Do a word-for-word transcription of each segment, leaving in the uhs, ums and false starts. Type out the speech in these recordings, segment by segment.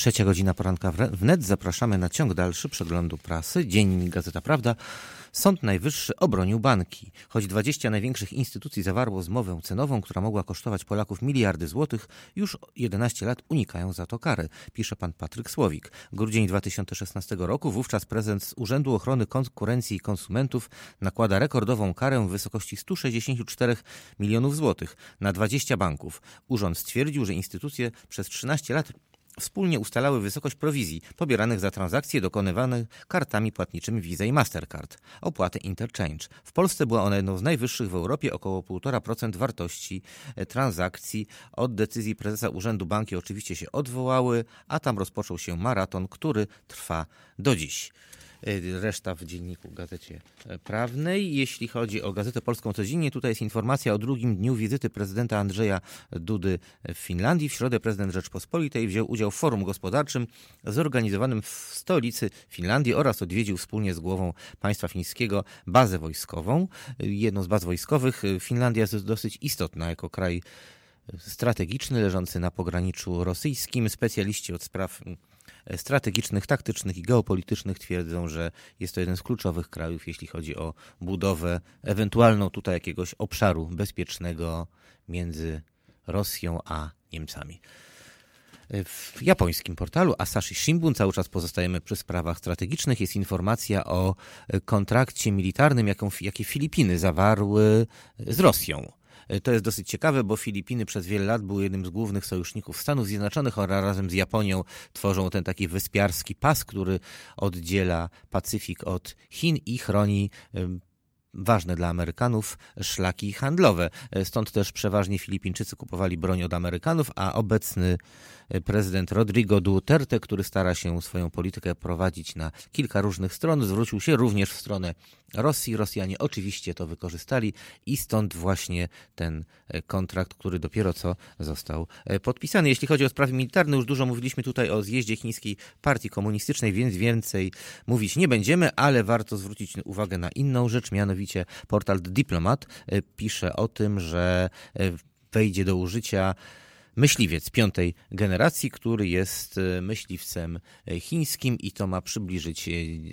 Trzecia godzina poranka wnet. Zapraszamy na ciąg dalszy przeglądu prasy. Dziennik Gazeta Prawda. Sąd Najwyższy obronił banki. Choć dwadzieścia największych instytucji zawarło zmowę cenową, która mogła kosztować Polaków miliardy złotych, już jedenaście lat unikają za to kary, pisze pan Patryk Słowik. Grudzień dwa tysiące szesnastego roku, wówczas prezes z Urzędu Ochrony Konkurencji i Konsumentów nakłada rekordową karę w wysokości sto sześćdziesiąt cztery milionów złotych na dwadzieścia banków. Urząd stwierdził, że instytucje przez trzynaście lat wspólnie ustalały wysokość prowizji pobieranych za transakcje dokonywane kartami płatniczymi Visa i Mastercard, opłatę interchange. W Polsce była ona jedną z najwyższych w Europie, około półtora procent wartości transakcji. Od decyzji prezesa urzędu banki oczywiście się odwołały, a tam rozpoczął się maraton, który trwa do dziś. Reszta w dzienniku Gazecie Prawnej. Jeśli chodzi o Gazetę Polską Codziennie, tutaj jest informacja o drugim dniu wizyty prezydenta Andrzeja Dudy w Finlandii. W środę prezydent Rzeczpospolitej wziął udział w forum gospodarczym zorganizowanym w stolicy Finlandii oraz odwiedził wspólnie z głową państwa fińskiego bazę wojskową. Jedną z baz wojskowych. Finlandia jest dosyć istotna jako kraj strategiczny, leżący na pograniczu rosyjskim. Specjaliści od spraw strategicznych, taktycznych i geopolitycznych twierdzą, że jest to jeden z kluczowych krajów, jeśli chodzi o budowę ewentualną tutaj jakiegoś obszaru bezpiecznego między Rosją a Niemcami. W japońskim portalu Asahi Shimbun, cały czas pozostajemy przy sprawach strategicznych, jest informacja o kontrakcie militarnym, jaką, jaki Filipiny zawarły z Rosją. To jest dosyć ciekawe, bo Filipiny przez wiele lat były jednym z głównych sojuszników Stanów Zjednoczonych oraz razem z Japonią tworzą ten taki wyspiarski pas, który oddziela Pacyfik od Chin i chroni ważne dla Amerykanów szlaki handlowe. Stąd też przeważnie Filipińczycy kupowali broń od Amerykanów, a obecny prezydent Rodrigo Duterte, który stara się swoją politykę prowadzić na kilka różnych stron, zwrócił się również w stronę Rosji. Rosjanie oczywiście to wykorzystali i stąd właśnie ten kontrakt, który dopiero co został podpisany. Jeśli chodzi o sprawy militarne, już dużo mówiliśmy tutaj o zjeździe Chińskiej Partii Komunistycznej, więc więcej mówić nie będziemy, ale warto zwrócić uwagę na inną rzecz, mianowicie portal The Diplomat pisze o tym, że wejdzie do użycia myśliwiec piątej generacji, który jest myśliwcem chińskim i to ma przybliżyć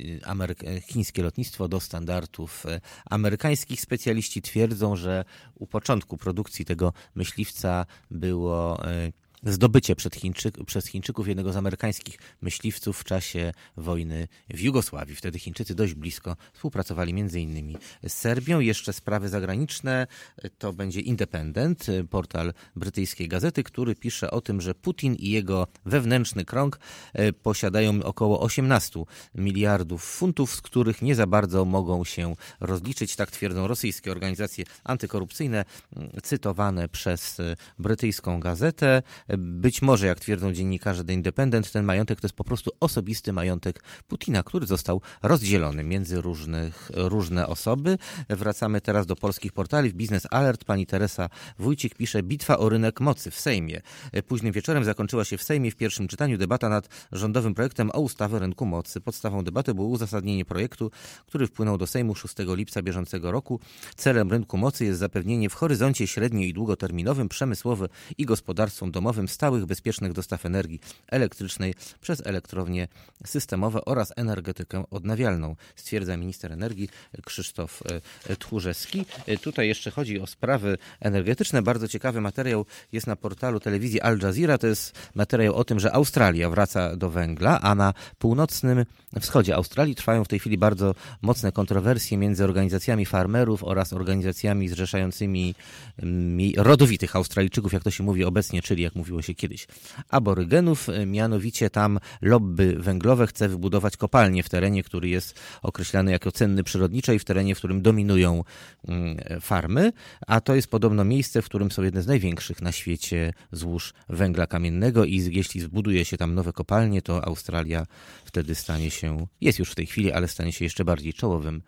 Amery- chińskie lotnictwo do standardów amerykańskich. Specjaliści twierdzą, że u początku produkcji tego myśliwca było zdobycie przed Chińczyk, przez Chińczyków jednego z amerykańskich myśliwców w czasie wojny w Jugosławii. Wtedy Chińczycy dość blisko współpracowali między innymi z Serbią. Jeszcze sprawy zagraniczne to będzie Independent, portal brytyjskiej gazety, który pisze o tym, że Putin i jego wewnętrzny krąg posiadają około osiemnaście miliardów funtów, z których nie za bardzo mogą się rozliczyć. Tak twierdzą rosyjskie organizacje antykorupcyjne cytowane przez brytyjską gazetę. Być może, jak twierdzą dziennikarze The Independent, ten majątek to jest po prostu osobisty majątek Putina, który został rozdzielony między różnych, różne osoby. Wracamy teraz do polskich portali. W Business Alert pani Teresa Wójcik pisze: bitwa o rynek mocy w Sejmie. Późnym wieczorem zakończyła się w Sejmie w pierwszym czytaniu debata nad rządowym projektem o ustawie o rynku mocy. Podstawą debaty było uzasadnienie projektu, który wpłynął do Sejmu szóstego lipca bieżącego roku. Celem rynku mocy jest zapewnienie w horyzoncie średnio- i długoterminowym przemysłowym i gospodarstwom domowym stałych, bezpiecznych dostaw energii elektrycznej przez elektrownie systemowe oraz energetykę odnawialną, stwierdza minister energii Krzysztof Tchórzewski. Tutaj jeszcze chodzi o sprawy energetyczne. Bardzo ciekawy materiał jest na portalu telewizji Al Jazeera. To jest materiał o tym, że Australia wraca do węgla, a na północnym wschodzie Australii trwają w tej chwili bardzo mocne kontrowersje między organizacjami farmerów oraz organizacjami zrzeszającymi rodowitych Australijczyków, jak to się mówi obecnie, czyli jak mówiło się kiedyś, aborygenów. Mianowicie tam lobby węglowe chce wybudować kopalnię w terenie, który jest określany jako cenny przyrodniczo i w terenie, w którym dominują farmy, a to jest podobno miejsce, w którym są jedne z największych na świecie złóż węgla kamiennego i jeśli zbuduje się tam nowe kopalnie, to Australia wtedy stanie się, jest już w tej chwili, ale stanie się jeszcze bardziej czołowym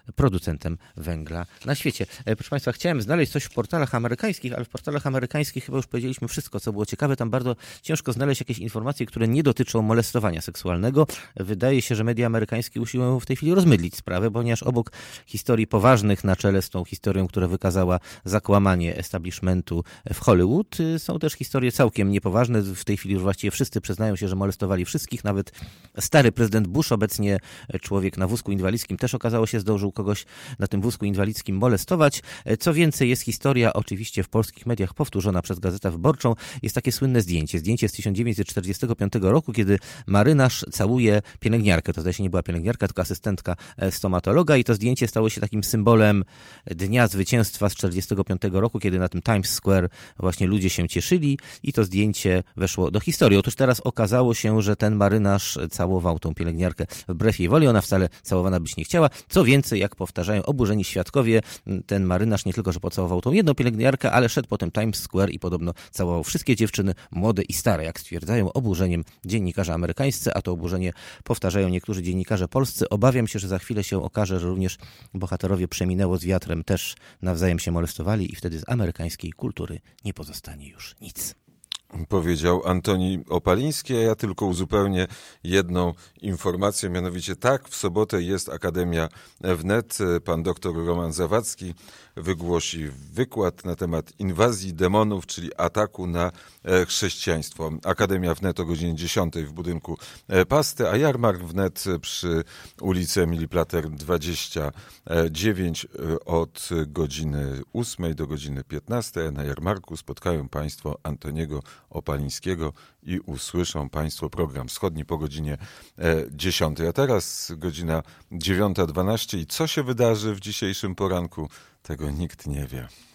producentem węgla na świecie. Proszę Państwa, chciałem znaleźć coś w portalach amerykańskich, ale w portalach amerykańskich chyba już powiedzieliśmy wszystko, co było ciekawe. Tam bardzo ciężko znaleźć jakieś informacje, które nie dotyczą molestowania seksualnego. Wydaje się, że media amerykańskie usiłują w tej chwili rozmydlić sprawę, ponieważ obok historii poważnych na czele z tą historią, która wykazała zakłamanie establishmentu w Hollywood, są też historie całkiem niepoważne. W tej chwili już właściwie wszyscy przyznają się, że molestowali wszystkich. Nawet stary prezydent Bush, obecnie człowiek na wózku inwalidzkim, też okazało się zdążył kogoś na tym wózku inwalidzkim molestować. Co więcej, jest historia oczywiście w polskich mediach powtórzona przez Gazetę Wyborczą. Jest takie słynne zdjęcie. Zdjęcie z tysiąc dziewięćset czterdziestego piątego roku, kiedy marynarz całuje pielęgniarkę. To zdaje się nie była pielęgniarka, tylko asystentka stomatologa i to zdjęcie stało się takim symbolem Dnia Zwycięstwa z czterdziestego piątego roku, kiedy na tym Times Square właśnie ludzie się cieszyli i to zdjęcie weszło do historii. Otóż teraz okazało się, że ten marynarz całował tą pielęgniarkę wbrew jej woli. Ona wcale całowana być nie chciała. Co więcej, jak powtarzają oburzeni świadkowie, ten marynarz nie tylko, że pocałował tą jedną pielęgniarkę, ale szedł potem Times Square i podobno całował wszystkie dziewczyny, młode i stare, jak stwierdzają oburzeniem dziennikarze amerykańscy, a to oburzenie powtarzają niektórzy dziennikarze polscy. Obawiam się, że za chwilę się okaże, że również bohaterowie Przeminęło z wiatrem też nawzajem się molestowali i wtedy z amerykańskiej kultury nie pozostanie już nic. Powiedział Antoni Opaliński, a ja tylko uzupełnię jedną informację, mianowicie tak, w sobotę jest Akademia Wnet. Pan doktor Roman Zawadzki wygłosi wykład na temat inwazji demonów, czyli ataku na chrześcijaństwo. Akademia Wnet o godzinie dziesiątej w budynku Pasty, a jarmark Wnet przy ulicy Emilii Plater dwadzieścia dziewięć od godziny ósmej do godziny piętnastej. Na jarmarku spotkają Państwo Antoniego Opalińskiego i usłyszą Państwo program wschodni po godzinie dziesiątej. A teraz godzina dziewiąta dwanaście i co się wydarzy w dzisiejszym poranku, tego nikt nie wie.